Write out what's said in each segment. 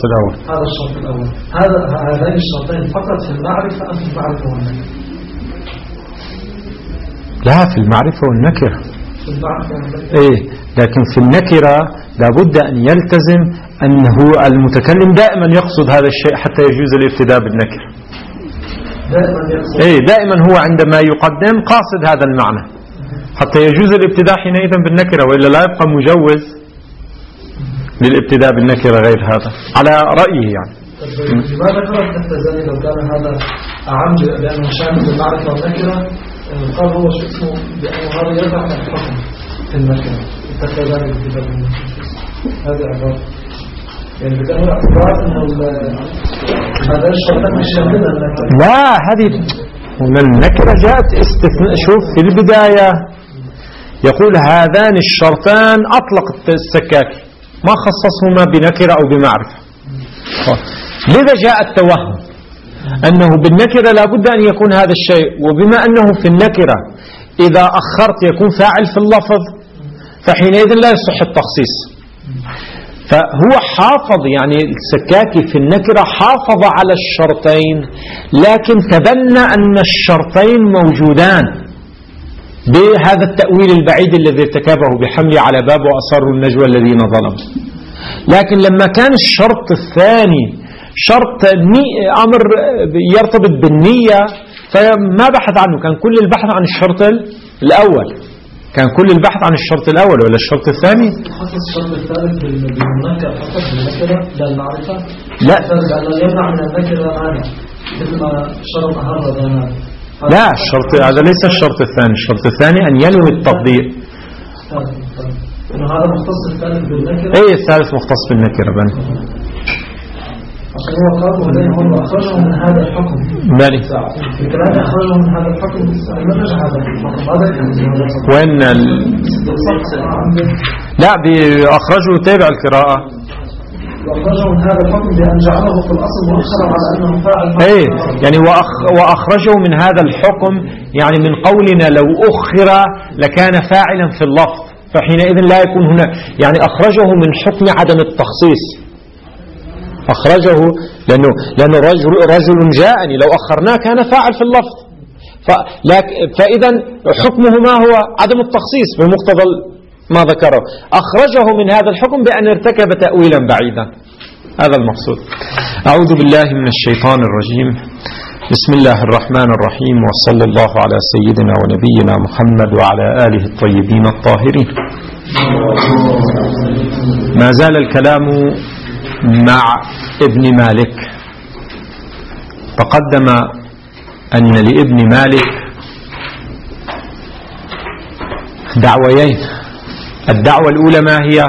الأول. هذا الشرط الأول. هذين الشرطين فقط في المعرفة أم في المعرفة والنكرة؟ لا، في المعرفة والنكرة. في المعرفة والنكرة. إيه، لكن في النكرة لابد أن يلتزم أنه المتكلم دائما يقصد هذا الشيء حتى يجوز الابتداء بالنكرة. دائما يقصد. إيه، دائما هو عندما يقدم قاصد هذا المعنى حتى يجوز الابتداء حينئذ بالنكرة، وإلا لا يبقى مجوز للابتداء بالنكرة غير هذا على رأيه يعني. لماذا كانت التزامي لو كان هذا أعم لأنه شامل المعرفة والنكرة؟ قال هو شو اسمه بأنه هذا يرفع الحكم في النكرة التزامي بالابتداء بالنكرة. هذه عبارة يعني بدأنا اعتبار أنه هذا الشرطان مش شاملة النكرة. لا، هذه النكرة جاءت استثناء. شوف في البداية يقول هذان الشرطان أطلق السكاكي ما خصصهما بنكرة أو بمعرفة. لذا جاء التوهم أنه بالنكرة لابد أن يكون هذا الشيء، وبما أنه في النكرة إذا أخرت يكون فاعل في اللفظ فحينئذ لا يصح التخصيص. فهو حافظ يعني السكاكي في النكرة حافظ على الشرطين، لكن تبنى أن الشرطين موجودان بهذا التأويل البعيد الذي ارتكبه بحمله على باب وأصروا النجوى الذين ظلموا. لكن لما كان الشرط الثاني شرط أمر يرتبط بالنية فما بحث عنه، كان كل البحث عن الشرط الأول، كان كل البحث عن الشرط الأول ولا الشرط الثاني. خصص الشرط الثالث بالنكرة فقط بالنكرة لا المعرفة. لا، لأنه يمنع من النكرة معنى مثل ما شرط هذا. لا، الشرط هذا ليس الشرط الثاني. الشرط الثاني أن ينوي التقدير. إنه هذا مختص الثالث بالنكرة. أي الثالث مختص بالنكرة بني. عشان هو قال هم أخرجوا من هذا الحكم. بني. الكلام أخرجوا من هذا الحكم ما رجع هذا الحكم. هذا وين لا بأخرجوا تابع القراءة. وأخرجوا من هذا الحكم بأن جعله في الأصل مؤخرا على أنه فاعل. إيه يعني وأخرجوا من هذا الحكم يعني من قولنا لو أخر لكان فاعلا في اللفظ فحينئذ لا يكون هنا يعني أخرجه من حكم عدم التخصيص. أخرجه لأنه رجل جاءني لو أخرناه كان فاعل في اللفظ فإذا حكمه ما هو عدم التخصيص بمقتضى ما ذكره. أخرجه من هذا الحكم بأن ارتكب تأويلا بعيدا. هذا المقصود. أعوذ بالله من الشيطان الرجيم. بسم الله الرحمن الرحيم وصلى الله على سيدنا ونبينا محمد وعلى آله الطيبين الطاهرين. ما زال الكلام مع ابن مالك. تقدم أن لابن مالك دعويين. الدعوة الأولى ما هي؟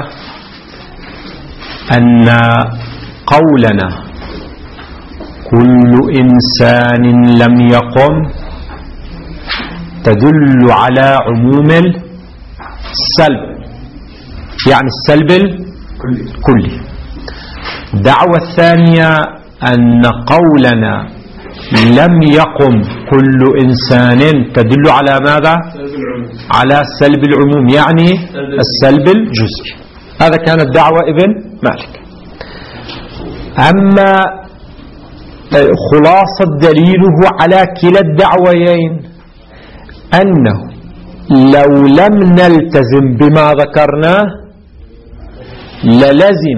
أن قولنا كل إنسان لم يقم تدل على عموم السلب يعني السلب الكلي. الدعوة الثانية أن قولنا لم يقم كل إنسان تدل على ماذا؟ على سلب العموم يعني السلب الجزئي. هذا كانت دعوة ابن مالك. أما خلاصة دليله على كلا الدعويين أنه لو لم نلتزم بما ذكرناه للزم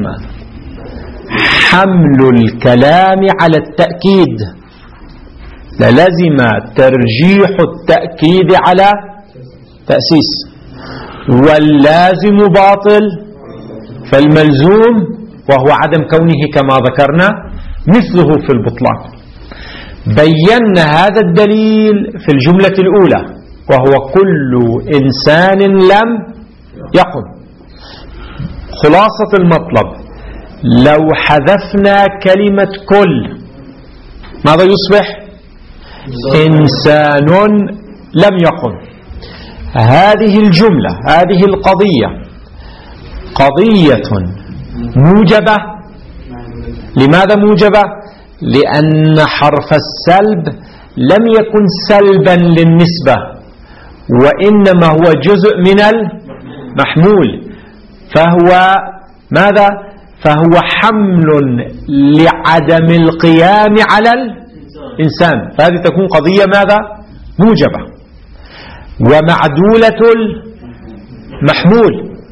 حمل الكلام على التأكيد، للزم ترجيح التأكيد على تأسيس، واللازم باطل فالملزوم وهو عدم كونه كما ذكرنا مثله في البطلان. بينا هذا الدليل في الجملة الأولى وهو كل إنسان لم يقم. خلاصة المطلب لو حذفنا كلمة كل ماذا يصبح؟ إنسان لم يقم. هذه الجملة هذه القضية قضية موجبة. لماذا موجبة؟ لأن حرف السلب لم يكن سلبا للنسبة وإنما هو جزء من المحمول، فهو ماذا؟ فهو حمل لعدم القيام على الإنسان، فهذه تكون قضية ماذا؟ موجبة. ومعدولة المحمول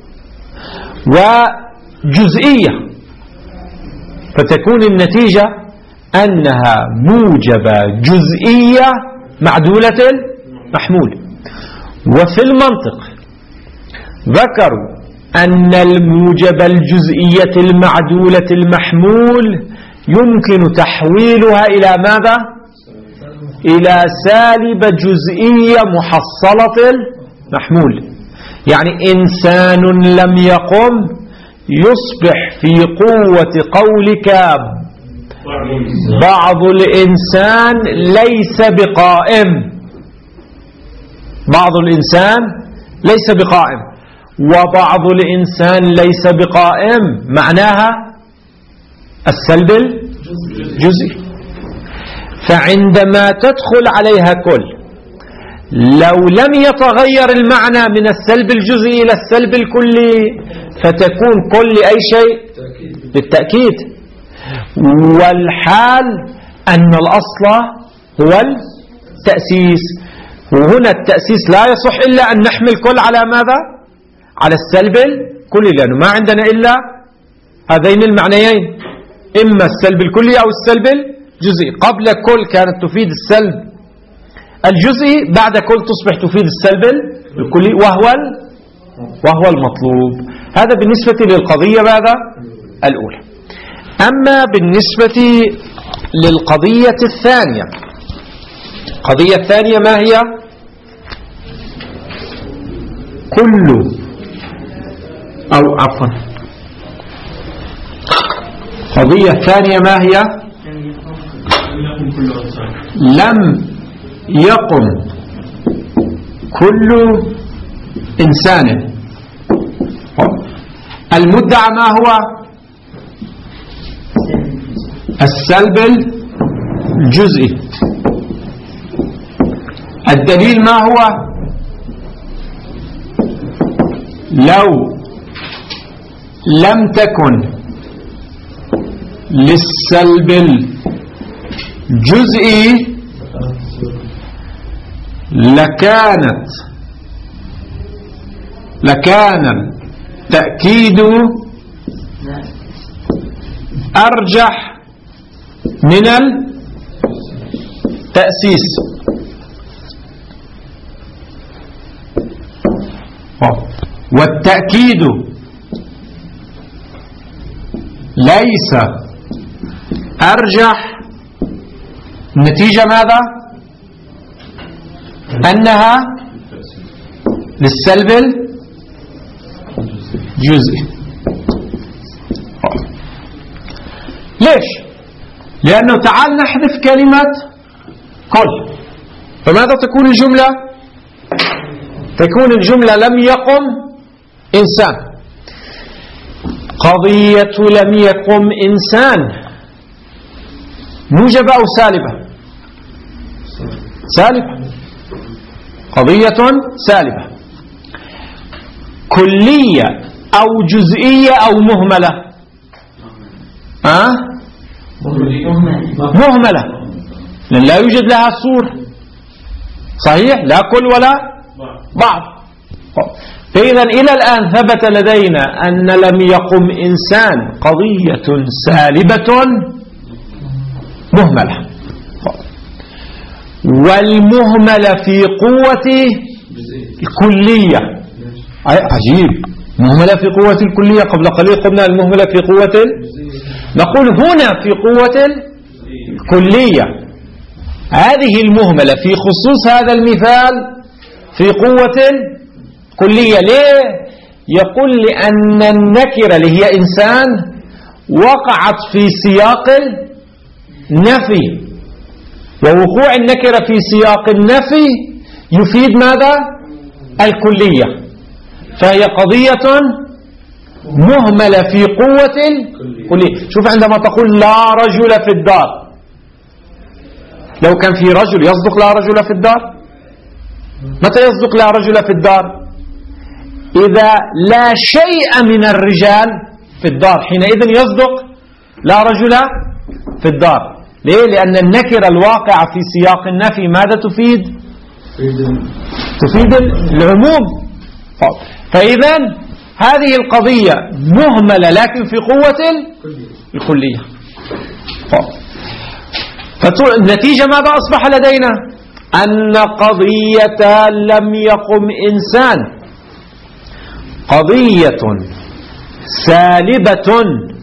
وجزئية، فتكون النتيجة أنها موجبة جزئية معدولة المحمول. وفي المنطق ذكروا أن الموجب الجزئية المعدولة المحمول يمكن تحويلها إلى ماذا؟ إلى سالب جزئية محصلة المحمول. يعني إنسان لم يقم يصبح في قوة قولك بعض الإنسان ليس بقائم، بعض الإنسان ليس بقائم، وبعض الإنسان ليس بقائم معناها السلب الجزئي. فعندما تدخل عليها كل، لو لم يتغير المعنى من السلب الجزئي إلى السلب الكلي فتكون كل أي شيء بالتأكيد. والحال أن الأصل هو التأسيس، وهنا التأسيس لا يصح إلا أن نحمل كل على ماذا؟ على السلب الكلي، لأنه ما عندنا إلا هذين المعنيين، إما السلب الكلي أو السلب الجزئي. قبل كل كانت تفيد السلب الجزئي، بعد كل تصبح تفيد السلب الكلي وهو المطلوب. هذا بالنسبة للقضية ماذا؟ الأولى. أما بالنسبة للقضية الثانية، القضية الثانية ما هي؟ كل أو عفوا القضية الثانية ما هي؟ لم يقم كل إنسان. المدعى ما هو؟ السلب الجزئي. الدليل ما هو؟ لو لم تكن للسلب الجزئي لكان التأكيد أرجح من التأسيس. والتأكيد ليس أرجح، النتيجة ماذا؟ أنها للسلب الجزئي. ليش؟ لأنه تعال نحذف كلمة كل، فماذا تكون الجملة؟ تكون الجملة لم يقم إنسان. قضية لم يقم إنسان موجبة أو سالبة؟ سالبة، قضية سالبة. كلية أو جزئية أو مهملة؟ مهملة، لأن لا يوجد لها صور، صحيح؟ لا كل ولا بعض. فإذا إلى الآن ثبت لدينا أن لم يقم إنسان قضية سالبة مهملة. والمهملة في قوة الكلية، عجيب، مهملة في قوة الكلية. قبل قليل قلنا المهملة في قوة، نقول هنا في قوة الكلية. هذه المهملة في خصوص هذا المثال في قوة الكلية. ليه؟ يقول لأن النكرة اللي هي إنسان وقعت في سياق النفي، ووقوع النكرة في سياق النفي يفيد ماذا؟ الكلية. فهي قضية مهملة في قوة الكلية. شوف عندما تقول لا رجل في الدار، لو كان في رجل يصدق لا رجل في الدار؟ متى يصدق لا رجل في الدار؟ إذا لا شيء من الرجال في الدار، حينئذ يصدق لا رجل في الدار. ليه؟ لأن النكرة الواقعة في سياق النفي ماذا تفيد؟ تفيد العموم. فإذا هذه القضية مهملة لكن في قوة الكلية. فالنتيجة ماذا أصبح لدينا؟ أن قضية لم يقم إنسان قضية سالبة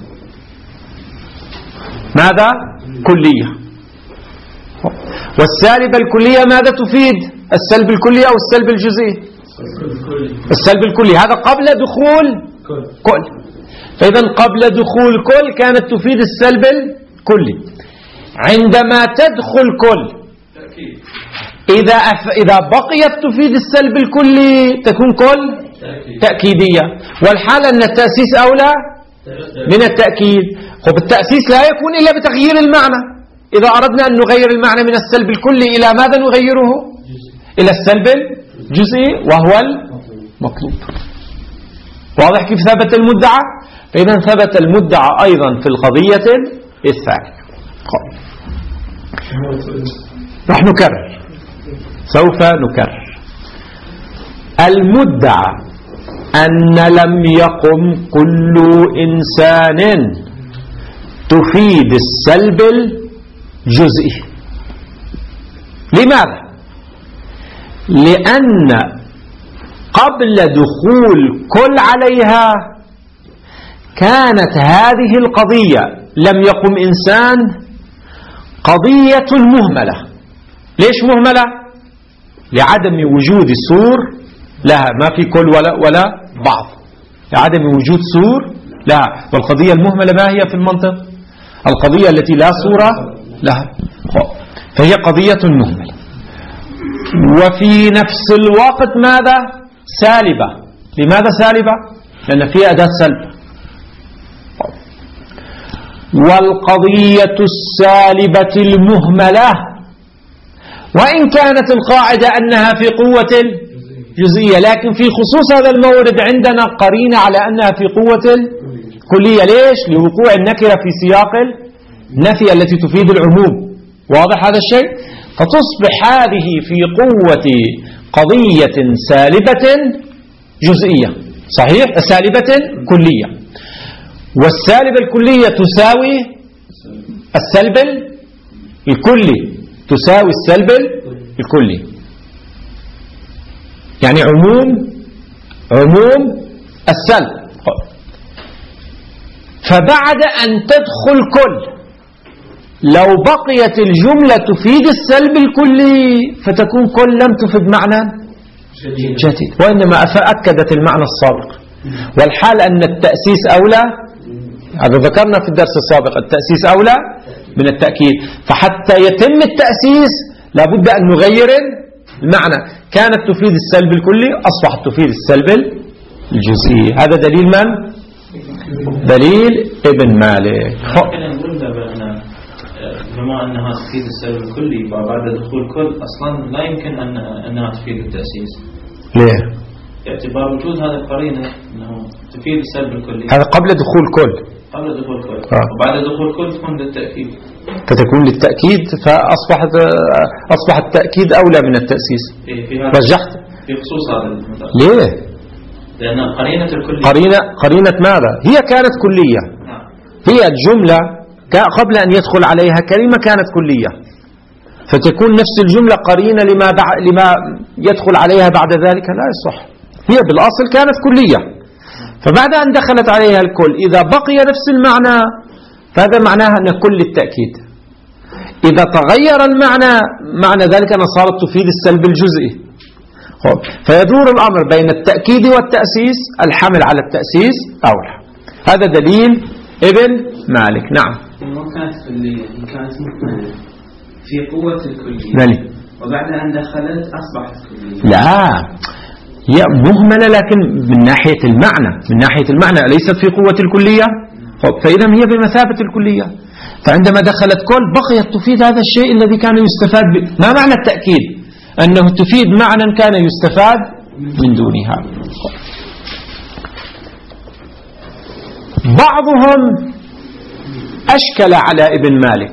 ماذا؟ كلية. والسالبة الكلية ماذا تفيد؟ السلب الكلي أو السلب الجزئي؟ السلب الكلي. هذا قبل دخول كل. فإذا قبل دخول كل كانت تفيد السلب الكلي. عندما تدخل كل إذا بقيت تفيد السلب الكلي تكون كل تأكيدية. والحال أن التأسيس أولى من التأكيد. التأسيس لا يكون إلا بتغيير المعنى. إذا أردنا أن نغير المعنى من السلب الكلي إلى ماذا نغيره؟ إلى السلب الجزئي وهو المطلوب. واضح كيف ثبت المدعى؟ فإذا ثبت المدعى أيضا في القضية الثانية. راح نكرر، سوف نكرر. المدعى أن لم يقم كل إنسان تفيد السلب الجزئي. لماذا؟ لأن قبل دخول كل عليها كانت هذه القضية لم يقم إنسان قضية مهملة. ليش مهملة؟ لعدم وجود سور لها، ما في كل ولا بعض، لعدم وجود سور لها. والقضية المهملة ما هي في المنطق؟ القضية التي لا صورة لها، فهي قضية مهملة. وفي نفس الوقت ماذا؟ سالبة. لماذا سالبة؟ لأن فيها أداة سلب. والقضية السالبة المهملة وإن كانت القاعدة أنها في قوة الجزئية، لكن في خصوص هذا المورد عندنا قرينة على أنها في قوة الكلية. ليش؟ لوقوع النكرة في سياق النفي التي تفيد العموم. واضح هذا الشيء؟ فتصبح هذه في قوة قضية سالبة جزئية، صحيح؟ سالبة كلية. والسالبة الكلية تساوي السلب الكلي، تساوي السلب الكلي، يعني عموم السلب. فبعد أن تدخل كل لو بقيت الجملة تفيد السلب الكلي فتكون كل لم تفيد معنى جديد، وإنما أكدت المعنى السابق. والحال أن التأسيس أولى، هذا ذكرنا في الدرس السابق، التأسيس أولى من التأكيد. فحتى يتم التأسيس لابد أن نغير المعنى. كانت تفيد السلب الكلي أصبحت تفيد السلب الجزئي. هذا دليل من؟ دليل ابن مالك. بما أنها تفيد السلب الكلي بعد دخول كل أصلا لا يمكن أنها تفيد التأسيس. ليه؟ باعتبار وجود هذا القرينة أنه تفيد السلب الكلي. هذا قبل دخول كل. قبل دخول كل. وبعد دخول كل تكون للتأكيد. فتكون للتأكيد، فأصبح التأكيد أولى من التأسيس. رجحت في خصوص هذا المثال. ليه؟ لأن قرينة الكلية قرينة ماذا؟ هي كانت كلية. هي الجملة قبل أن يدخل عليها كلمة كانت كلية، فتكون نفس الجملة قرينة لما يدخل عليها بعد ذلك لا يصح. هي بالأصل كانت كلية، فبعد أن دخلت عليها الكل إذا بقي نفس المعنى فهذا معناها أن كل التأكيد. إذا تغير المعنى معنى ذلك أن صارت تفيد السلب الجزئي. فيدور الأمر بين التأكيد والتأسيس، الحمل على التأسيس أولى. هذا دليل ابن مالك. نعم. ما كانت كلية، كانت مكملة في قوة الكلية. مالي. وبعد أن دخلت أصبحت كلية. لا، هي مهملة لكن من ناحية المعنى ليست في قوة الكلية. فإذا هي بمثابة الكلية. فعندما دخلت كل بقيت تفيد هذا الشيء الذي كان يستفاد به. ما معنى التأكيد؟ أنه تفيد معنى كان يستفاد من دونها. بعضهم أشكل على ابن مالك،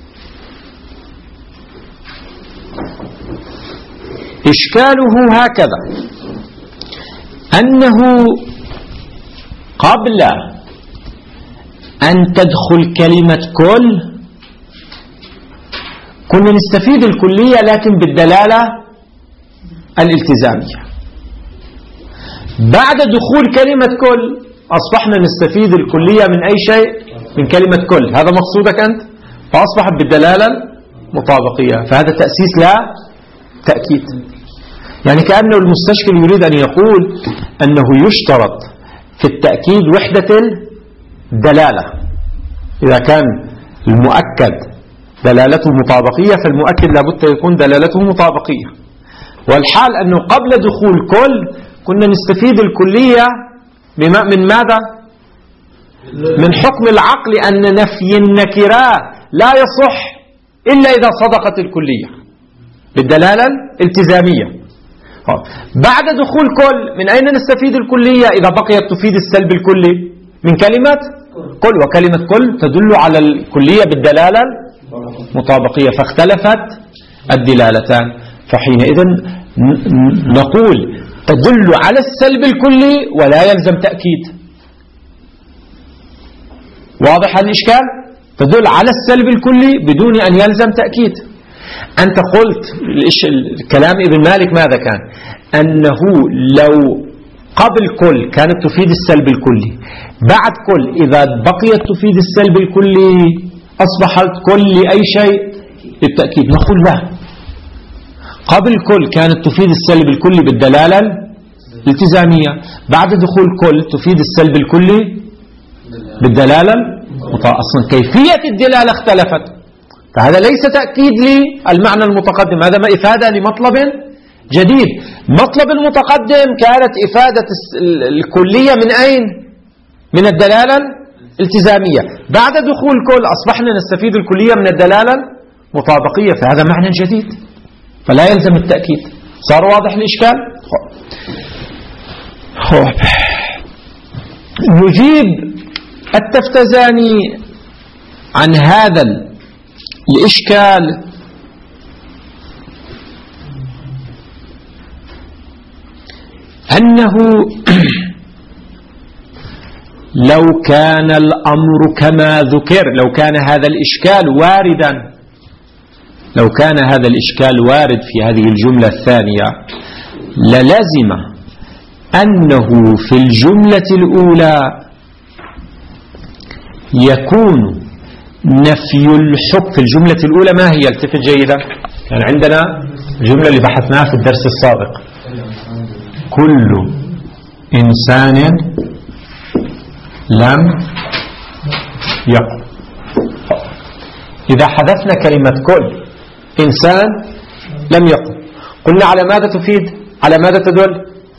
إشكاله هكذا: أنه قبل أن تدخل كلمة كل كنا نستفيد الكلية لكن بالدلالة الالتزامية. بعد دخول كلمة كل أصبحنا نستفيد الكلية من أي شيء؟ من كلمة كل. هذا مقصودك أنت؟ فأصبحت بالدلالة المطابقية، فهذا تأسيس لا تأكيد. يعني كأنه المستشكل يريد أن يقول أنه يشترط في التأكيد وحدة الدلالة. إذا كان المؤكد دلالته مطابقية فالمؤكد لابد يكون دلالته مطابقية، والحال أنه قبل دخول كل كنا نستفيد الكلية من ماذا؟ من حكم العقل أن نفي النكرة لا يصح إلا إذا صدقت الكلية بالدلالة الالتزامية. بعد دخول كل من أين نستفيد الكلية؟ إذا بقيت تفيد السلب الكلي من كلمة كل، وكلمة كل تدل على الكلية بالدلالة المطابقية، فاختلفت الدلالتان، فحينئذ نقول تدل على السلب الكلي ولا يلزم تأكيد. واضح الإشكال؟ تدل على السلب الكلي بدون أن يلزم تأكيد. أنت قلت الكلام ابن مالك ماذا كان؟ أنه لو قبل كل كانت تفيد السلب الكلي، بعد كل إذا بقيت تفيد السلب الكلي أصبحت كل لأي شيء بالتأكيد. نقول لا، قبل كل كانت تفيد السلب الكلي بالدلالة الالتزامية، بعد دخول كل تفيد السلب الكلي بالدلالة أصلا كيفية الدلالة اختلفت، فهذا ليس تأكيد للمعنى المتقدم، هذا ما إفادة لمطلب جديد. مطلب المتقدم كانت إفادة الكلية من أين؟ من الدلالة الالتزامية. بعد دخول كل أصبحنا نستفيد الكلية من الدلالة المطابقية، فهذا معنى جديد فلا يلزم التأكيد. صار واضح الإشكال؟ نجيب التفتزاني عن هذا الإشكال أنه لو كان الأمر كما ذكر، لو كان هذا الإشكال واردا، لو كان هذا الإشكال وارد في هذه الجملة الثانية للزم أنه في الجملة الأولى يكون نفي الحكم. في الجملة الأولى ما هي؟ التفت جيدا، يعني عندنا الجملة اللي بحثناها في الدرس السابق: كل إنسان لم يقم. إذا حذفنا كلمة كل إنسان لم يقم، قلنا على ماذا تفيد؟ على ماذا تدل؟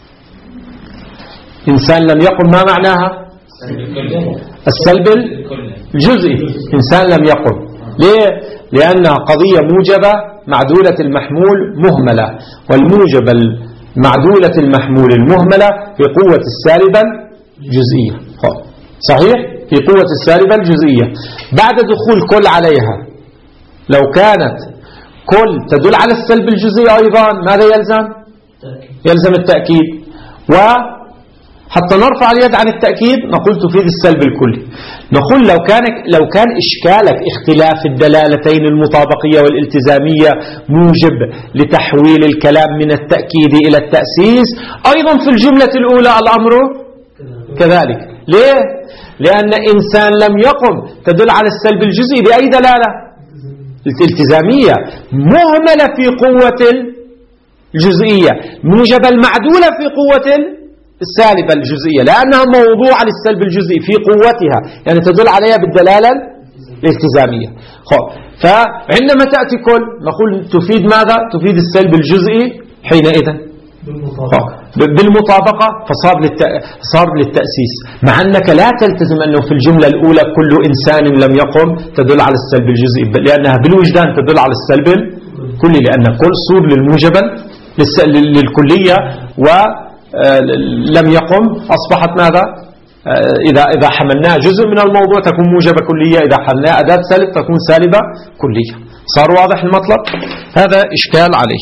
إنسان لم يقم ما معناها؟ السلب الجزئي. إنسان لم يقم. ليه؟ لأنها قضية موجبة معدولة المحمول مهملة، والموجب معدولة المحمول المهملة في قوة السالبة الجزئية. صحيح؟ في قوة السالبة الجزئية. بعد دخول كل عليها لو كانت كل تدل على السلب الجزئي أيضا ماذا يلزم؟ يلزم التأكيد. وحتى نرفع اليد عن التأكيد نقول تفيد السلب الكلي. نقول لو كان إشكالك اختلاف الدلالتين المطابقية والالتزامية موجب لتحويل الكلام من التأكيد إلى التأسيس، أيضا في الجملة الأولى الأمر كذلك. ليه؟ لأن إنسان لم يقم تدل على السلب الجزئي بأي دلالة؟ الالتزامية، مهملة في قوة الجزئية، موجب المعدولة في قوة السالبة الجزئية، لأنها موضوعة للسلب الجزئي في قوتها، يعني تدل عليها بالدلالة الالتزامية. فعندما تأتي كل نقول تفيد ماذا؟ تفيد السلب الجزئي حينئذ بالمطابقة، فصار للتأسيس، مع أنك لا تلتزم أنه في الجملة الأولى كل إنسان لم يقم تدل على السلب الجزئي، لأنها بالوجدان تدل على السلب الكلي، لأن كل صور للموجبة للكلية ولم يقم أصبحت ماذا؟ إذا حملناها جزء من الموضوع تكون موجبة كلية، إذا حملناها أداة سالب تكون سالبة كلية. صار واضح المطلب؟ هذا إشكال عليه.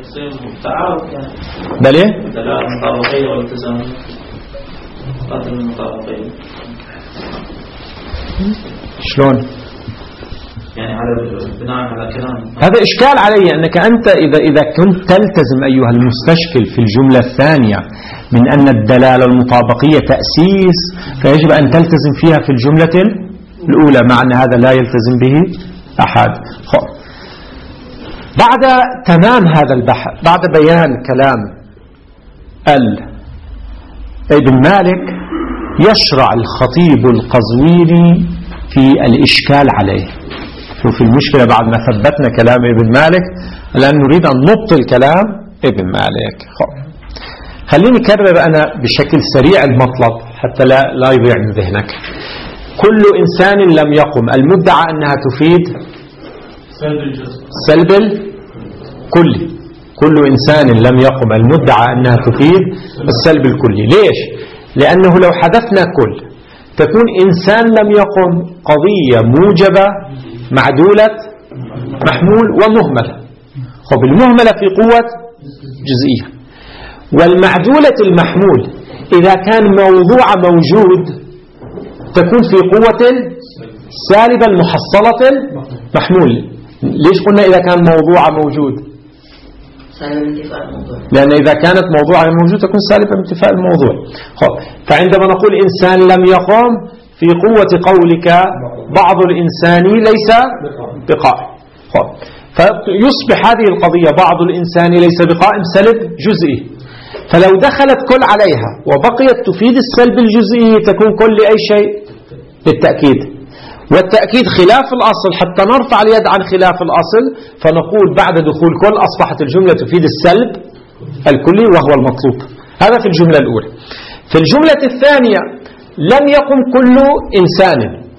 بلى؟ المطابقية والالتزامية. المطابقية. شلون؟ يعني على بناء على كلام. هذا إشكال علي أنك أنت إذا كنت تلتزم أيها المستشكل في الجملة الثانية من أن الدلالة المطابقية تأسيس، فيجب أن تلتزم فيها في الجملة الأولى، مع أن هذا لا يلتزم به أحد. بعد تمام هذا البحث، بعد بيان كلام ابن مالك، يشرع الخطيب القزويني في الإشكال عليه. شوف المشكلة بعد ما ثبتنا كلام ابن مالك، الآن نريد أن نبطل كلام ابن مالك. خليني أكرر أنا بشكل سريع المطلب حتى لا يضيع من ذهنك. كل إنسان لم يقم، المدعى أنها تفيد سلب الكلي. كل إنسان لم يقم، المدعى أنها تفيد السلب الكلي. ليش؟ لأنه لو حذفنا كل تكون إنسان لم يقم قضية موجبة معدولة محمول ومهملة. المهملة في قوة جزئية، والمعدولة المحمول إذا كان موضوع موجود تكون في قوة سالبة المحصلة المحمول. ليش قلنا إذا كان موضوع موجود؟ لأن إذا كانت موضوع موجود تكون سالبة بانتفاء الموضوع. فعندما نقول إنسان لم يقم في قوة قولك بعض الإنسان ليس بقائم، فيصبح هذه القضية بعض الإنسان ليس بقائم سلب جزئي. فلو دخلت كل عليها وبقيت تفيد السلب الجزئي تكون كل أي شيء للتأكيد، والتأكيد خلاف الأصل. حتى نرفع اليد عن خلاف الأصل فنقول بعد دخول كل أصبحت الجملة تفيد السلب الكلي وهو المطلوب. هذا في الجملة الأولى. في الجملة الثانية لم يقم كل إنسان،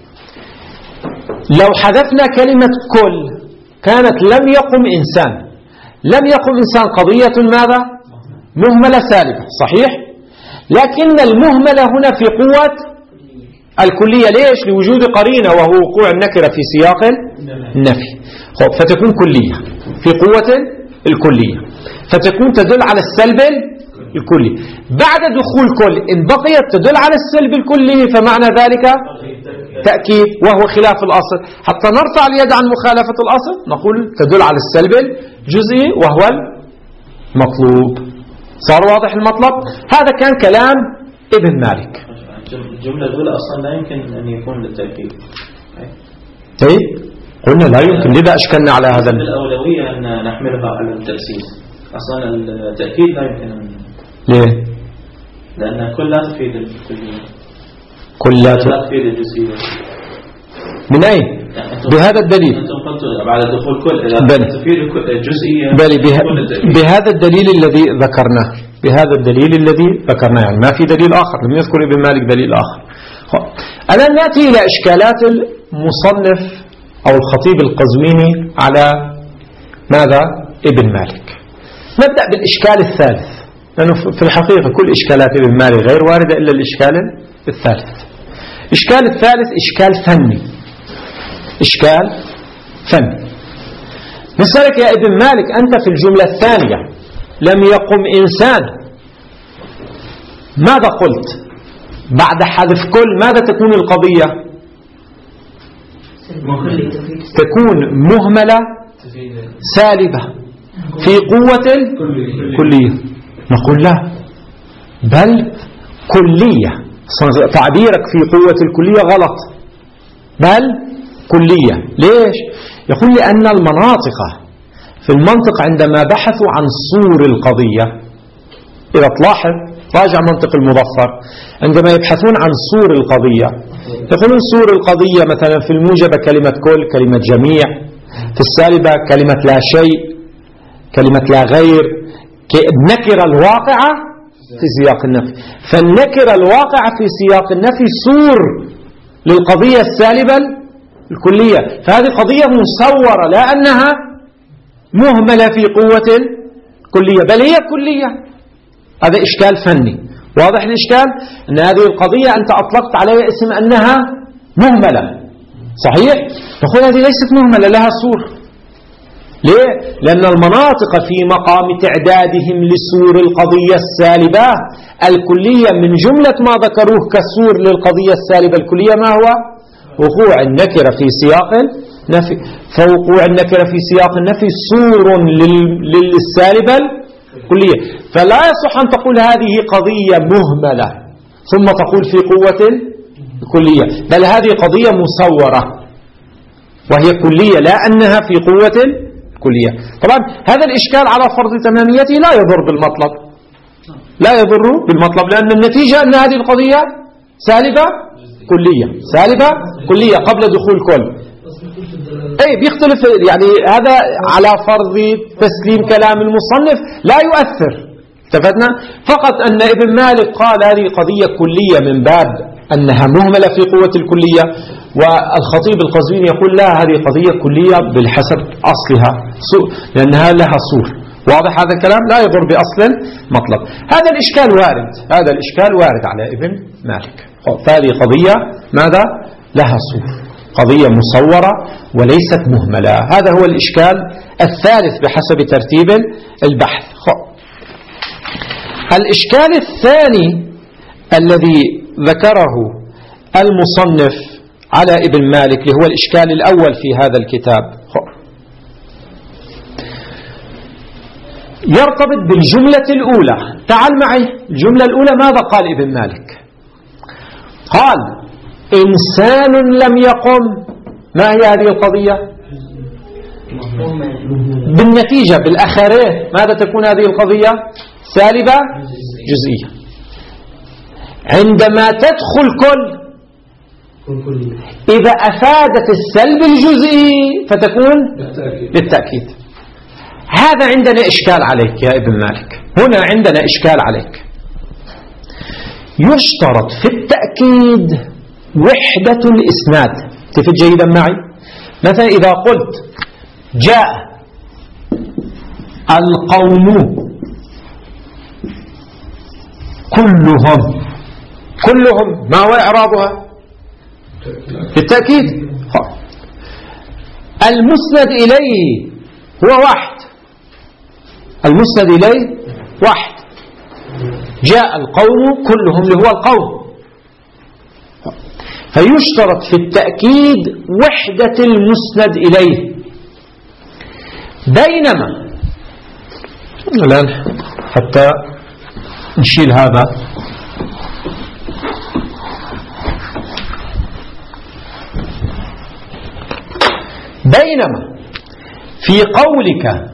لو حذفنا كلمة كل كانت لم يقم إنسان. لم يقم إنسان قضية ماذا؟ مهملة سالبة، صحيح؟ لكن المهملة هنا في قوة الكلية. ليش؟ لوجود قرينة وهو وقوع النكرة في سياق النفي. فتكون كلية في قوة الكلية، فتكون تدل على السلب الكلي. بعد دخول كل إن بقيت تدل على السلب الكلي فمعنى ذلك تأكيد وهو خلاف الأصل. حتى نرفع اليد عن مخالفة الأصل نقول تدل على السلب الجزئي وهو المطلوب. صار واضح المطلب؟ هذا كان كلام ابن مالك. الجملة الأولى أصلا لا يمكن أن يكون للتأكيد. إيه؟ قلنا لا يمكن، لذا أشكلنا على هذا. الأولوية أن نحملها على التأسيس. أصلا التأكيد لا يمكن أن. ليه؟ لأن كل لا تفيد الكلية. كل لا تفيد الجزئية. من أين؟ بهذا الدليل. أنتم قلتوا بعد دخول كل إذا تفيد الجزئية. بهذا الدليل الذي ذكرناه. بهذا الدليل الذي ذكرناه، يعني ما في دليل آخر، لم يذكر ابن مالك دليل آخر. الآن نأتي إلى إشكالات المصنف أو الخطيب القزويني على ماذا؟ ابن مالك. نبدأ بالإشكال الثالث، لأنه في الحقيقة كل إشكالات ابن مالك غير واردة إلا الإشكال الثالث. إشكال الثالث إشكال فني. إشكال فني. نسألك يا ابن مالك، أنت في الجملة الثانية لم يقم إنسان، ماذا قلت؟ بعد حذف كل ماذا تكون القضية؟ تكون مهملة سالبة في قوة الكلية. نقول لا، بل كلية. تعبيرك في قوة الكلية غلط، بل كلية. ليش؟ يقول لأن المناطق في المنطق عندما بحثوا عن صور القضية، إذا تلاحظ راجع منطق المظفر، عندما يبحثون عن صور القضية يقولون صور القضية مثلا في الموجبة كلمة كل، كلمة جميع، في السالبة كلمة لا شيء، كلمة لا غير، النكرة الواقعة في سياق النفي. فالنكرة الواقعة في سياق النفي صور للقضية السالبة الكلية. فهذه قضية مصورة لا أنها مهملة في قوة الكلية، بل هي كلية. هذا إشكال فني. واضح الإشكال؟ أن هذه القضية أنت أطلقت عليها اسم أنها مهملة، صحيح؟ نقول هذه ليست مهملة، لها صور. ليه؟ لأن المناطق في مقام تعدادهم لصور القضية السالبة الكلية من جملة ما ذكروه كصور للقضية السالبة الكلية ما هو؟ وقوع النكرة في سياق النفي. فوقوع النكرة في سياق النفي صور للسالبة الكلية، فلا يصح أن تقول هذه قضية مهملة ثم تقول في قوة الكلية، بل هذه قضية مصورة وهي كلية لا أنها في قوة الكلية. طبعا هذا الإشكال على فرض تماميته لا يضر بالمطلب، لا يضر بالمطلب، لأن النتيجة أن هذه القضية سالبة كلية، سالبة كلية قبل دخول كل. أي بيختلف يعني هذا على فرض تسليم كلام المصنف لا يؤثر، اتفقنا؟ فقط أن ابن مالك قال هذه قضية كلية من باب أنها مهملة في قوة الكلية، والخطيب القزويني يقول لا، هذه قضية كلية بالحسب أصلها لأنها لها صور. واضح هذا الكلام؟ لا يضر بأصل مطلب. هذا الإشكال وارد، هذا الإشكال وارد على ابن مالك. فهذه قضية ماذا؟ لها صور، قضية مصورة وليست مهملة. هذا هو الإشكال الثالث بحسب ترتيب البحث. الإشكال الثاني الذي ذكره المصنف على ابن مالك اللي هو الإشكال الأول في هذا الكتاب يرتبط بالجملة الأولى. تعال معي الجملة الأولى، ماذا قال ابن مالك؟ قال إنسان لم يقم. ما هي هذه القضية؟ بالنتيجة بالأخره ماذا تكون هذه القضية؟ سالبة جزئية. عندما تدخل كل إذا أفادت السلب الجزئي فتكون بالتأكيد. هذا عندنا إشكال عليك يا ابن مالك، هنا عندنا إشكال عليك. يشترط في التأكيد وحدة الإسناد. تفهم جيدا معي؟ مثلا إذا قلت جاء القوم كلهم ما هو إعرابها؟ بالتأكيد. المسند إليه هو واحد، المسند إليه واحد. جاء القوم كلهم اللي هو القوم. فيشترط في التأكيد وحدة المسند إليه. بينما الآن حتى نشيل هذا، بينما في قولك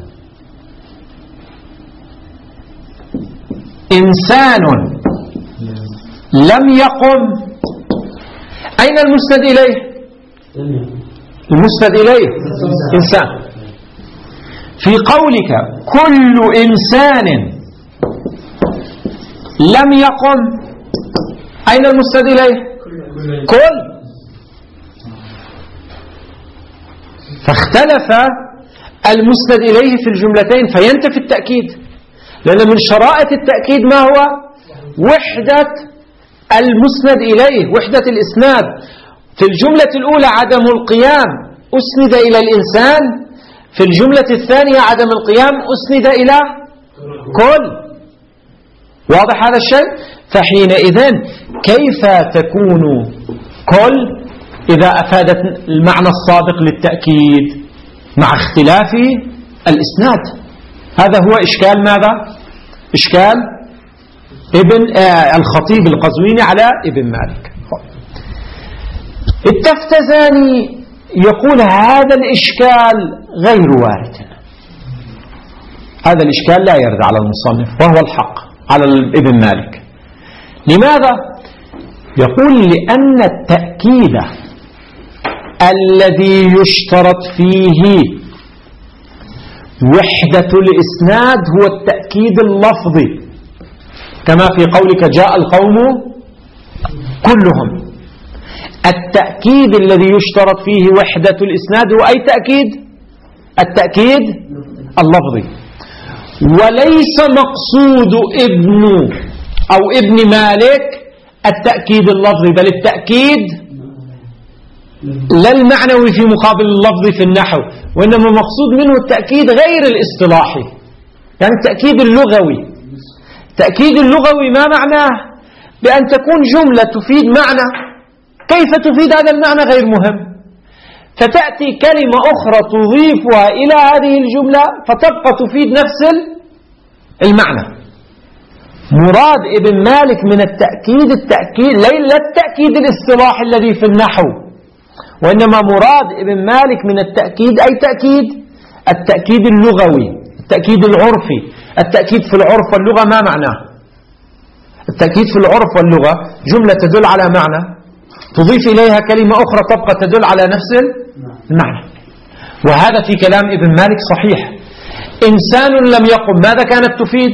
إنسان لم يقم، أين المسند إليه؟ المسند إليه إنسان. في قولك كل إنسان لم يقم، أين المسند إليه؟ كل. فاختلف المسند إليه في الجملتين فينتفي التأكيد، لأن من شرائط التأكيد ما هو؟ وحدة المسند إليه، وحدة الإسناد. في الجملة الأولى عدم القيام أسند إلى الإنسان، في الجملة الثانية عدم القيام أسند إلى كل. واضح هذا الشيء؟ فحينئذ كيف تكون كل إذا أفادت المعنى السابق للتأكيد مع اختلاف الإسناد؟ هذا هو إشكال ماذا؟ إشكال الخطيب القزويني على ابن مالك. التفتزاني يقول هذا الإشكال غير وارد، هذا الإشكال لا يرد على المصنف وهو الحق على ابن مالك. لماذا؟ يقول لأن التأكيد الذي يشترط فيه وحدة الإسناد هو التأكيد اللفظي، كما في قولك جاء القوم كلهم. التأكيد الذي يشترط فيه وحدة الإسناد هو أي تأكيد؟ التأكيد اللفظي. وليس مقصود ابن أو ابن مالك التأكيد اللفظي، بل التأكيد لا المعنوي في مقابل اللفظي في النحو، وإنما مقصود منه التأكيد غير الاصطلاحي، يعني التأكيد اللغوي. التأكيد اللغوي ما معناه؟ بأن تكون جملة تفيد معنى، كيف تفيد هذا المعنى غير مهم، فتأتي كلمة أخرى تضيفها إلى هذه الجملة فتبقى تفيد نفس المعنى. مراد ابن مالك من التأكيد لا التأكيد الاصطلاحي الذي في النحو، وإنما مراد ابن مالك من التأكيد أي التأكيد اللغوي، التأكيد العرفي. التأكيد في العرف واللغة ما معناه؟ التأكيد في العرف واللغة جملة تدل على معنى تضيف إليها كلمة أخرى تبقى تدل على نفس المعنى، وهذا في كلام ابن مالك صحيح. إنسان لم يقم ماذا كانت تفيد؟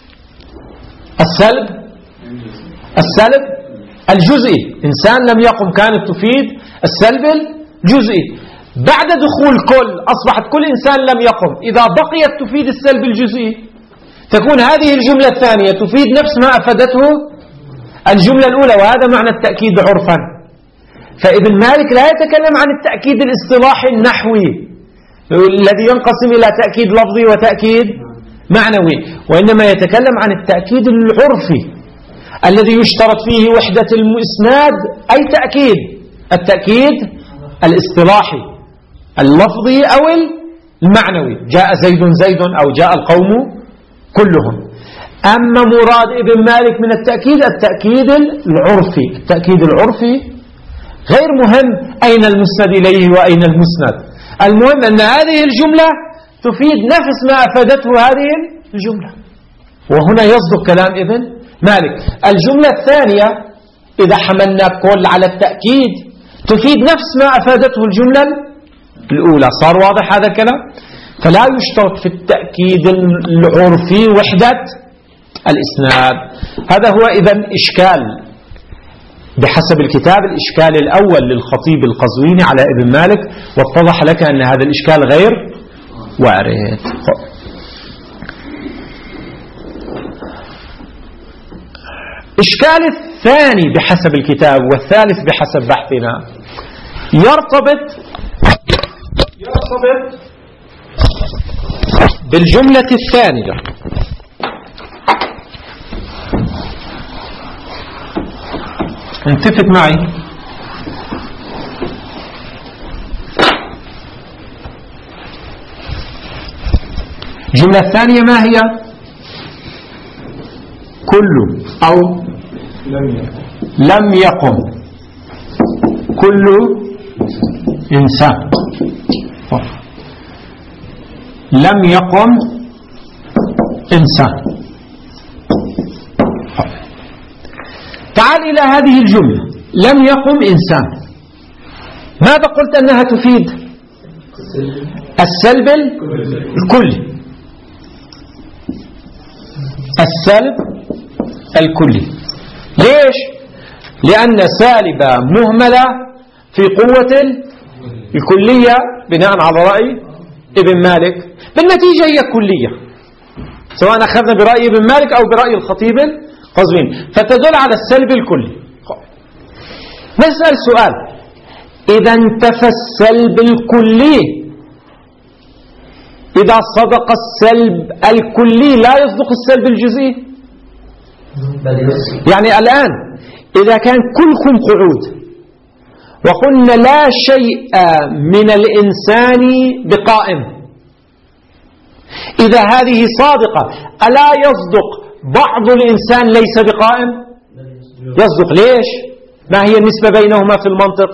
السلب الجزئي. إنسان لم يقم كانت تفيد السلب الجزئي. بعد دخول كل أصبحت كل إنسان لم يقم، إذا بقيت تفيد السلب الجزئي تكون هذه الجملة الثانية تفيد نفس ما أفادته الجملة الأولى، وهذا معنى التأكيد عرفا. فابن مالك لا يتكلم عن التأكيد الاصطلاحي النحوي الذي ينقسم إلى تأكيد لفظي وتأكيد معنوي، وإنما يتكلم عن التأكيد العرفي الذي يشترط فيه وحدة الإسناد، أي التأكيد الاصطلاحي اللفظي أو المعنوي، جاء زيد أو جاء القوم كلهم. أما مراد ابن مالك من التأكيد العرفي. التأكيد العرفي غير مهم أين المسند إليه وأين المسند، المهم أن هذه الجملة تفيد نفس ما أفادته هذه الجملة، وهنا يصدق كلام ابن مالك. الجملة الثانية إذا حملنا كل على التأكيد تفيد نفس ما أفادته الجملة الأولى. صار واضح هذا الكلام؟ فلا يشترط في التأكيد العرفي وحدة الإسناد. هذا هو إذن إشكال بحسب الكتاب، الإشكال الأول للخطيب القزويني على ابن مالك، واتضح لك أن هذا الإشكال غير وارد. إشكال الثاني بحسب الكتاب والثالث بحسب بحثنا يرتبط بالجملة الثانية. انتفت معي. الجملة الثانية ما هي؟ كل أو لم يقم كل إنسان. لم يقم إنسان. تعال إلى هذه الجملة لم يقم إنسان، ماذا قلت أنها تفيد؟ السلب الكلي. السلب الكلي. ليش؟ لأن سالبة مهملة في قوة الكلية بناء على رأي ابن مالك، بالنتيجة هي كلية، سواء أخذنا برأي ابن مالك أو برأي الخطيب القزويني، فتدل على السلب الكلي. نسأل سؤال: إذا انتفى السلب الكلي، إذا صدق السلب الكلي لا يصدق السلب الجزئي؟ يعني الآن إذا كان كلكم قعود وقلنا لا شيء من الإنسان بقائم، إذا هذه صادقة ألا يصدق بعض الإنسان ليس بقائم؟ يصدق. ليش؟ ما هي النسبة بينهما في المنطق؟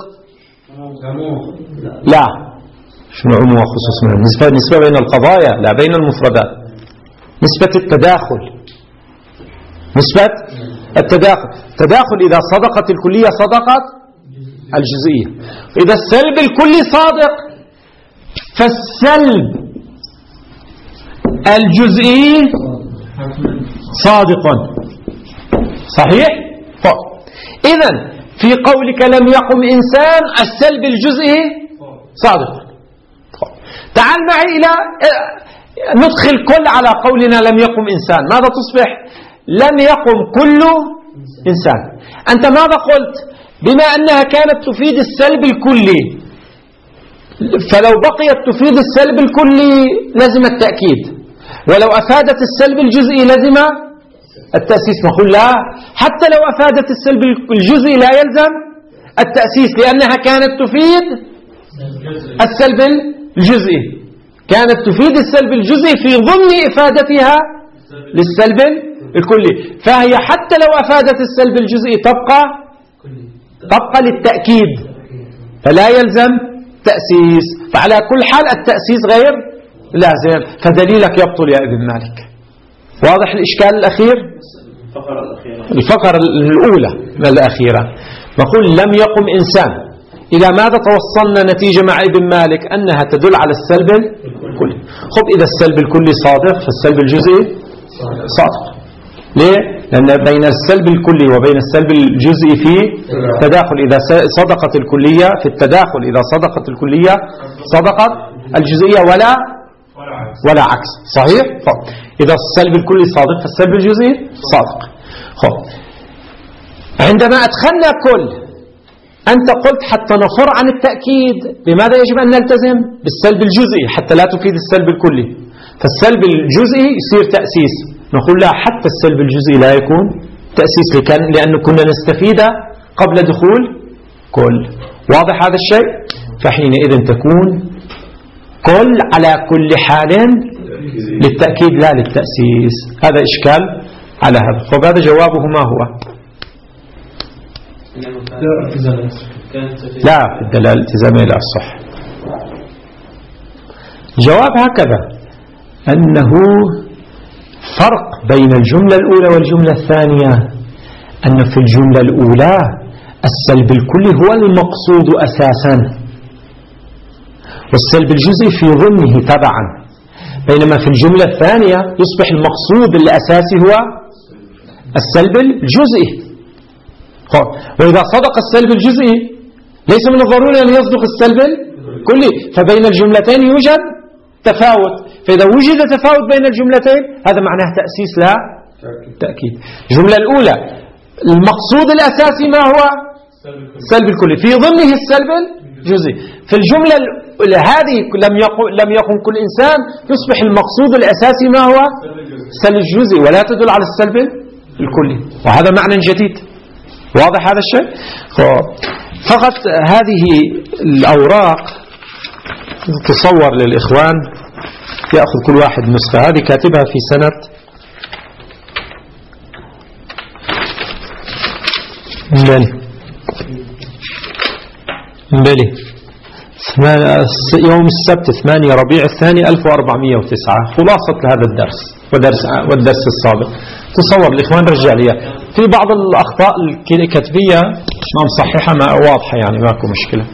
لا، شنو عموم وخصوص؟ النسبة بين القضايا لا بين المفردات. نسبة التداخل، نسبة التداخل إذا صدقت الكلية صدقت الجزئية. إذا السلب الكلي صادق فالسلب الجزئي صادق. صحيح؟ إذن في قولك لم يقم إنسان السلب الجزئي صادق. تعال معي إلى ندخل كل على قولنا لم يقم إنسان، ماذا تصبح؟ لم يقم كل إنسان. أنت ماذا قلت؟ بما أنها كانت تفيد السلب الكلي، فلو بقيت تفيد السلب الكلي لزم التأكيد، ولو أفادت السلب الجزئي لزم التأسيس. نقول لا، حتى لو أفادت السلب الجزئي لا يلزم التأسيس، لأنها كانت تفيد السلب الجزئي، كانت تفيد السلب الجزئي في ضمن إفادتها للسلب الكلي، فهي حتى لو أفادت السلب الجزئي تبقى للتأكيد، فلا يلزم تأسيس. فعلى كل حال التأسيس غير لازم، فدليلك يبطل يا ابن مالك. واضح الإشكال الأخير؟ الفقرة الأولى من الأخيرة. نقول لم يقم إنسان، إلى ماذا توصلنا نتيجة مع ابن مالك؟ أنها تدل على السلب الكلي. خب إذا السلب الكلي صادق فالسلب الجزئي صادق. ليه؟ لأن بين السلب الكلي وبين السلب الجزئي في تداخل، إذا صدقت الكلية في التداخل، إذا صدقت الكلية صدقت الجزئية ولا عكس. صحيح؟ إذا السلب الكلي صادق فالسلب الجزئي صادق. عندما أدخلنا كل، أنت قلت حتى نفر عن التأكيد بماذا يجب أن نلتزم؟ بالسلب الجزئي حتى لا تفيد السلب الكلي، فالسلب الجزئي يصير تأسيس. نقول لا، حتى السلب الجزئي لا يكون تأسيس، لأنه كنا نستفيد قبل دخول كل. واضح هذا الشيء؟ فحينئذ تكون كل على كل حال للتأكيد لا للتأسيس. هذا إشكال على هذا. فهذا جوابه ما هو؟ لا، في الدلالة الالتزامية لا الصح. جواب هكذا، أنه فرق بين الجملة الأولى والجملة الثانية، أن في الجملة الأولى السلب الكلي هو المقصود أساسا، والسلب الجزئي في ضمنه تبعا، بينما في الجملة الثانية يصبح المقصود الأساسي هو السلب الجزئي. وإذا صدق السلب الجزئي ليس من الضروري أن يصدق السلب الكلي، فبين الجملتين يوجد تفاوت، فإذا وجد تفاوت بين الجملتين هذا معناه تأسيس لا تأكيد. الجملة الأولى المقصود الأساسي ما هو؟ السلب الكلي، في ضمنه السلب الجزئي. في الجملة هذه لم يقم كل إنسان يصبح المقصود الأساسي ما هو؟ السلب الجزئي، ولا تدل على السلب الكلي، وهذا معنى جديد. واضح هذا الشيء؟ فقط هذه الأوراق تصور للإخوان، يأخذ كل واحد نسخة. هذه كاتبها في سنة يوم السبت 8 ربيع الثاني 1409، خلاصة هذا الدرس والدرس السابق. تصور الإخوان رجالية في بعض الأخطاء الكتبية ما مصححة، ما واضحة، يعني ماكو مشكلة.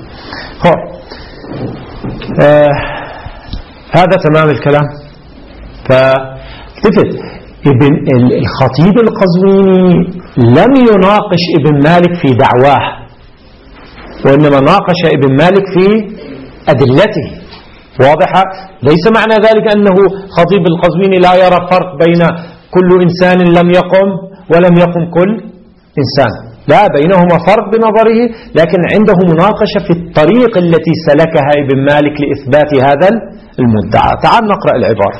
هذا تمام الكلام. فالتفت الخطيب القزويني لم يناقش ابن مالك في دعواه، وإنما ناقش ابن مالك في أدلته. واضحة؟ ليس معنى ذلك أنه خطيب القزويني لا يرى فرق بين كل إنسان لم يقم ولم يقم كل إنسان، لا، بينهما فرق بنظره، لكن عنده مناقشة في الطريق التي سلكها ابن مالك لإثبات هذا المدعى. تعال نقرأ العبارة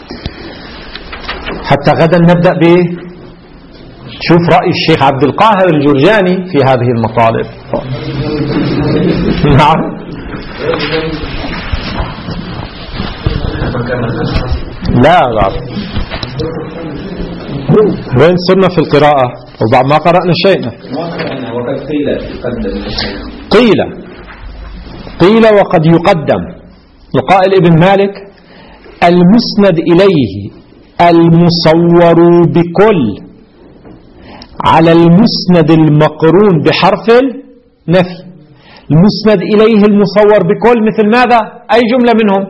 حتى غدا نبدأ شوف رأي الشيخ عبد القاهر الجرجاني في هذه المطالب. نعم. لا وين صرنا في القراءة؟ وبعد ما قرأنا شيء. قيل وقد يقدم. القائل ابن مالك المسند إليه المصور بكل على المسند المقرون بحرف النفي. المسند إليه المصور بكل مثل ماذا؟ أي جملة منهم؟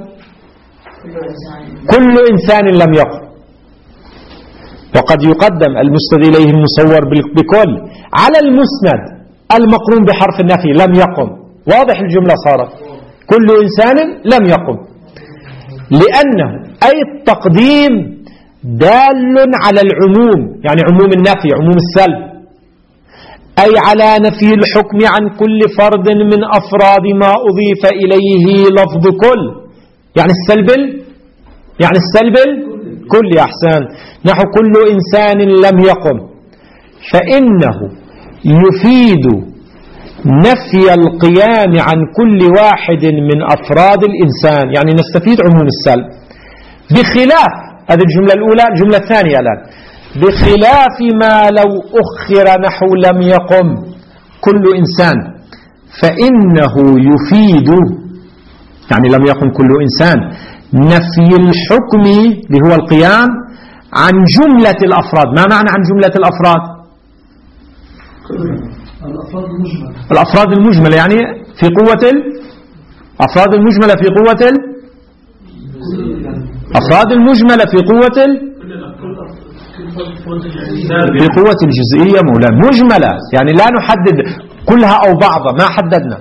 كل إنسان لم يقم. وقد يقدم المسند إليه المصور بكل على المسند المقرون بحرف النفي لم يقم. واضح الجملة صارت كل إنسان لم يقم، لأنه أي التقديم دال على العموم، يعني عموم النفي، عموم السلب، أي على نفي الحكم عن كل فرد من أفراد ما أضيف إليه لفظ كل، يعني السلب كل. أحسن، نحو كل إنسان لم يقم، فإنه يفيد نفي القيام عن كل واحد من أفراد الإنسان، يعني نستفيد عموم السلب، بخلاف هذه الجملة الأولى. الجملة الثانية الآن، بخلاف ما لو أخر نحو لم يقم كل إنسان، فإنه يفيد، يعني لم يقم كل إنسان، نفي الحكم اللي هو القيام عن جملة الأفراد. ما معنى عن جملة الأفراد؟ الأفراد المجملة، يعني في قوة الأفراد المجملة في قوة الأفراد المجملة في قوة الجزئية مولانا، مجملة يعني لا نحدد كلها أو بعضها، ما حددنا.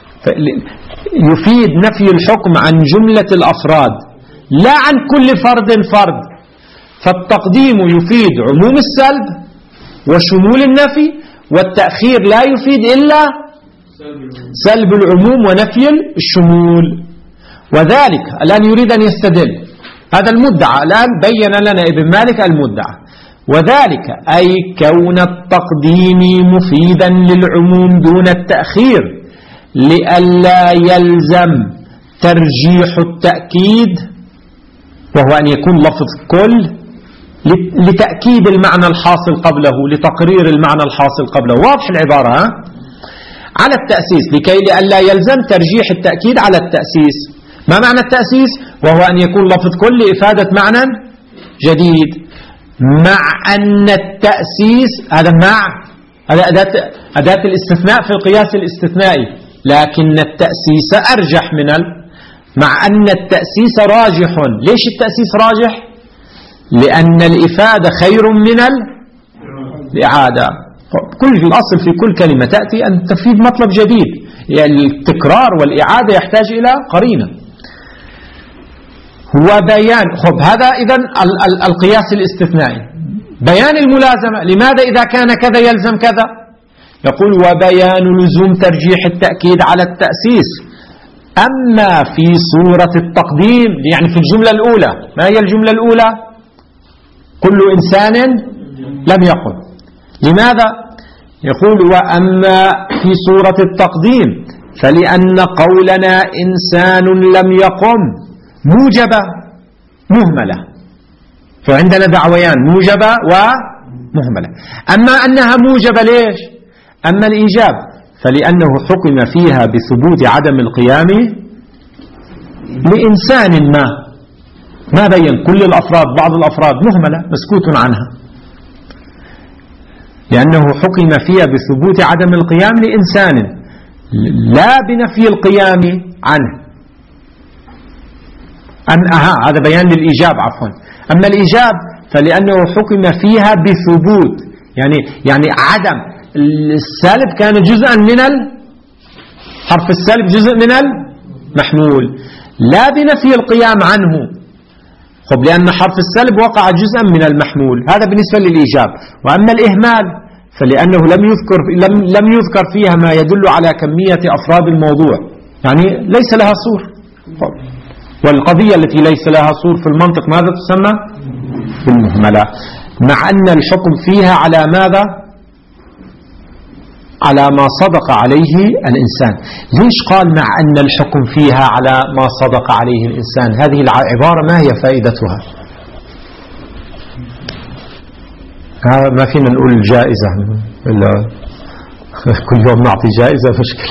يفيد نفي الحكم عن جملة الأفراد لا عن كل فرد فرد، فالتقديم يفيد عموم السلب وشمول النفي، والتأخير لا يفيد إلا سلب العموم ونفي الشمول. وذلك الآن يريد أن يستدل، هذا المدعى الآن بين لنا ابن مالك المدعى، وذلك أي كون التقديم مفيدا للعموم دون التأخير لئلا يلزم ترجيح التأكيد، وهو أن يكون لفظ كل لتأكيد المعنى الحاصل قبله، لتقرير المعنى الحاصل قبله. واضح العبارة على التأسيس، لكي لئلا يلزم ترجيح التأكيد على التأسيس. ما معنى التأسيس؟ وهو أن يكون لفظ كل لإفادة معنى جديد، مع أن التأسيس هذا هذا أداة الاستثناء في القياس الاستثنائي، لكن التأسيس أرجح مع أن التأسيس راجح. ليش التأسيس راجح؟ لأن الإفادة خير من الإعادة. كل الأصل في كل كلمة تأتي أن تفيد مطلب جديد، يعني التكرار والإعادة يحتاج إلى قرينة وبيان. هذا إذن القياس الاستثنائي. بيان الملازمة، لماذا إذا كان كذا يلزم كذا؟ يقول وبيان لزوم ترجيح التأكيد على التأسيس. أما في صورة التقديم، يعني في الجملة الأولى، ما هي الجملة الأولى؟ كل إنسان لم يقم. لماذا؟ يقول وأما في صورة التقديم فلأن قولنا إنسان لم يقم موجبة مهملة، فعندنا دعويان موجبة ومهملة. أما أنها موجبة ليش؟ أما الإيجاب فلأنه حكم فيها بثبوت عدم القيام لإنسان ما بين كل الأفراد، بعض الأفراد مهملة مسكوت عنها، لأنه حكم فيها بثبوت عدم القيام لإنسان لا بنفي القيام عنه. هذا بيان للإيجاب عفوا. أما الإيجاب فلأنه حكم فيها بثبوت، يعني عدم السالب كان جزءا من حرف السالب جزء من المحمول، لا بنفي القيام عنه. لأن حرف السلب وقع جزءا من المحمول، هذا بالنسبة للإيجاب. وأما الإهمال فلأنه لم يذكر فيها ما يدل على كمية أفراد الموضوع، يعني ليس لها صور. والقضية التي ليس لها صور في المنطق ماذا تسمى؟ المهملة. مع أن الحكم فيها على ماذا؟ على ما صدق عليه الإنسان. ليش قال مع أن الحكم فيها على ما صدق عليه الإنسان؟ هذه العبارة ما هي فائدتها؟ ما فينا نقول جائزة إلا كل يوم نعطي جائزة مشكلة.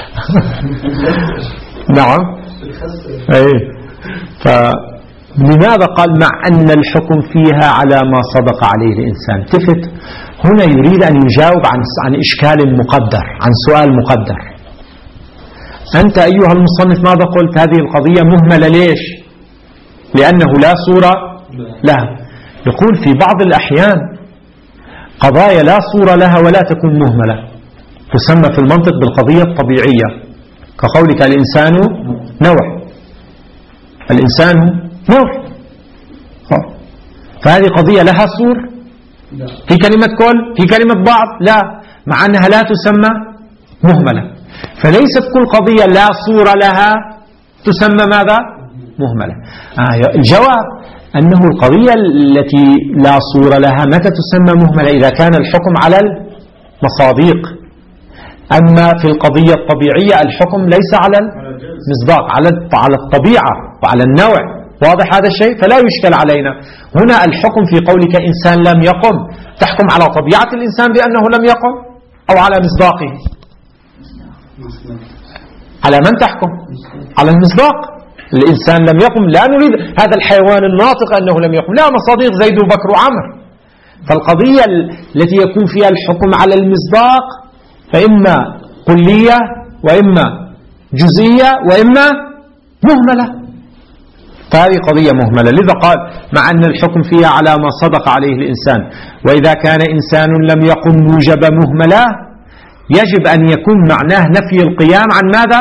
نعم أي. فلماذا قال مع أن الحكم فيها على ما صدق عليه الإنسان؟ تفت هنا يريد أن يجاوب عن إشكال مقدر، عن سؤال مقدر. أنت أيها المصنف ماذا قلت؟ هذه القضية مهملة. ليش؟ لأنه لا صورة لها. يقول في بعض الأحيان قضايا لا صورة لها ولا تكون مهملة، تسمى في المنطق بالقضية الطبيعية، كقولك الإنسان نوع. الإنسان نوع، فهذه قضية لها صور في كلمة كل، في كلمة بعض لا، مع أنها لا تسمى مهملة. فليست كل قضية لا صورة لها تسمى ماذا؟ مهملة. الجواب أنه القضية التي لا صورة لها متى تسمى مهملة؟ إذا كان الحكم على المصادق. أما في القضية الطبيعية الحكم ليس على المصداق، على الطبيعة وعلى النوع. واضح هذا الشيء؟ فلا يشكل علينا. هنا الحكم في قولك إنسان لم يقم، تحكم على طبيعة الإنسان بأنه لم يقم أو على مصداقه؟ على من تحكم؟ على المصداق. الإنسان لم يقم، لا نريد هذا الحيوان الناطق أنه لم يقم، لا، مصادق زيد وبكر وعمر. فالقضية التي يكون فيها الحكم على المصداق فإما كلية وإما جزئية وإما مهملة. فهذه قضية مهملة. لذا قال مع أن الحكم فيها على ما صدق عليه الإنسان. وإذا كان إنسان لم يقم موجب مهملة يجب أن يكون معناه نفي القيام عن ماذا؟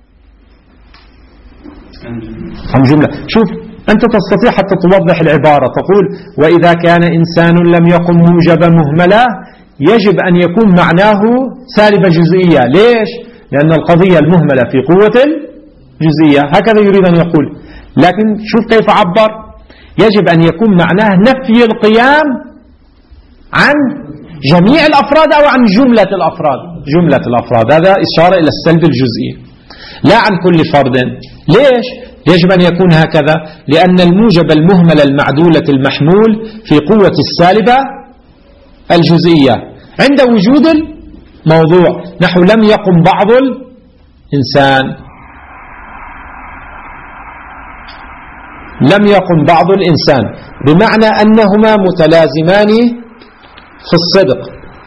عن جملة. شوف أنت تستطيع حتى توضح العبارة، تقول وإذا كان إنسان لم يقم موجب مهملة يجب أن يكون معناه سالبة جزئية. ليش؟ لأن القضية المهملة في قوة الجزئية، هكذا يريد أن يقول. لكن شوف كيف عبر، يجب أن يكون معناه نفي القيام عن جميع الأفراد أو عن جملة الأفراد. جملة الأفراد، هذا إشارة إلى السلب الجزئي، لا عن كل فرد. ليش؟ يجب أن يكون هكذا لأن الموجب المهمل المعدولة المحمول في قوة السالبة الجزئية عند وجود الموضوع. نحو لم يقم بعض الإنسان، لم يقم بعض الإنسان بمعنى أنهما متلازمان في الصدق.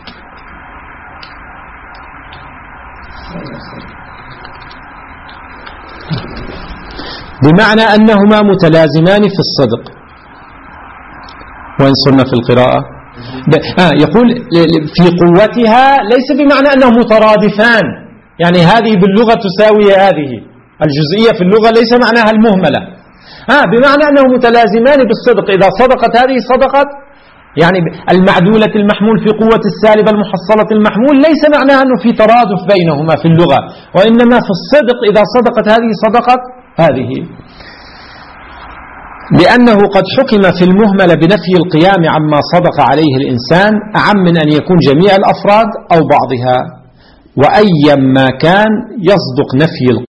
بمعنى أنهما متلازمان في الصدق. وإن صرنا في القراءة يقول في قوتها ليس بمعنى أنهم مترادفان، يعني هذه باللغة تساوي هذه. الجزئية في اللغة ليس معناها المهملة، بمعنى أنهم متلازمان بالصدق. إذا صدقت هذه صدقت، يعني المعدولة المحمول في قوة السالبة المحصلة المحمول ليس معناها أنه في ترادف بينهما في اللغة، وإنما في الصدق إذا صدقت هذه صدقت هذه. لأنه قد حكم في المهملة بنفي القيام عما صدق عليه الإنسان أعم من أن يكون جميع الأفراد أو بعضها، وأيا ما كان يصدق نفي القيام